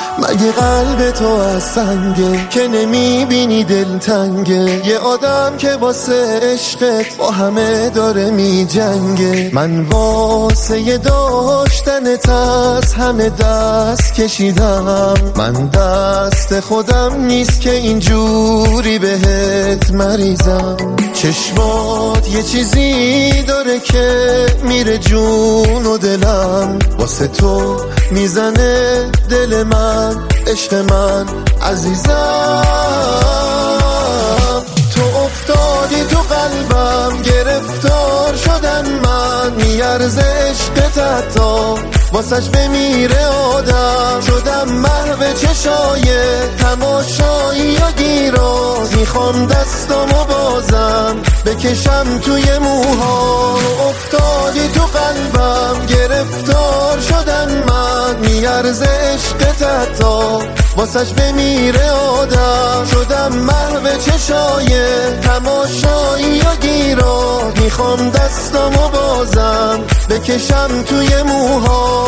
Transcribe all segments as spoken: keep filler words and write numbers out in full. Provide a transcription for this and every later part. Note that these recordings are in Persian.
مگه قلب تو از سنگه که نمیبینی دلتنگه؟ یه آدم که واسه عشقت با همه داره میجنگه. من واسه داشتنت از همه دست کشیدم، من دست خودم نیست که اینجوری بهت مریضم. چشمات یه چیزی داره که میره جون و دلم، واسه تو میزنه دل من، عشق من عزیزم. تو افتادی تو قلبم، گرفتار شدم من، میارزه عشقت حتی واسش بمیره آدم. شدم محو چشای تماشایی یا گیراز، میخوام دستامو بازم بکشم توی موها. افتادی تو قلبم، گرفتار شدم من، میارزه عشقت حتی واسش بمیره آدم. شدم محو چشای تماشایی یا گیراز، میخوام دستامو بازم بکشم توی موها.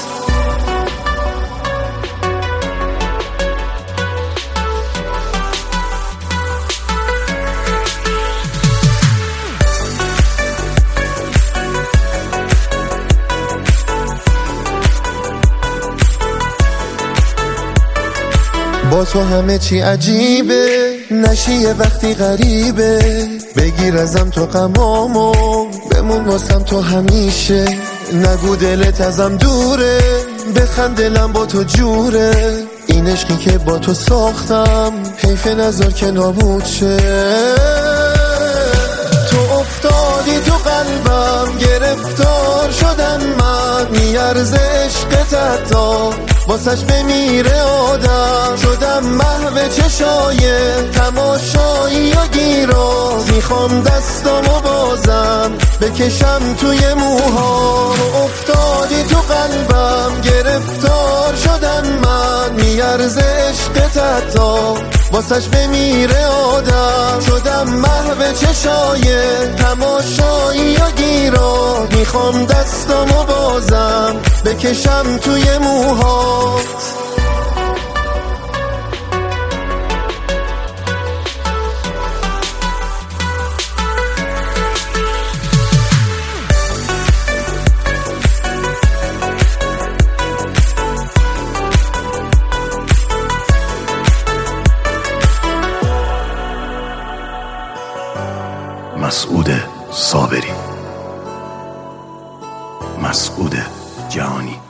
با تو همه چی عجیبه، نشی یه وقتی غریبه. بگیر ازم تو غمامو، بمون واسم تو همیشه. نگو دلت ازم دوره، بخند دلم با تو جوره. این عشقی که با تو ساختم، حیف نذار که نابود شه. تو افتادی تو قلبم، گرفتار شدم من، میارزه عشقت حتی واسش بمیره آدم. شدم محو چشای تماشایی یا گیراز، میخوام دستامو بازم بکشم توی موها. افتادی تو قلبم، گرفتار شدم من، میارزه عشقت حتی واسش بمیره آدم. شدم محو چشای تماشایی یا گیراز، میخوام دستامو بازم بکشم توی موها. مسعود صابری، مسعود جهانی.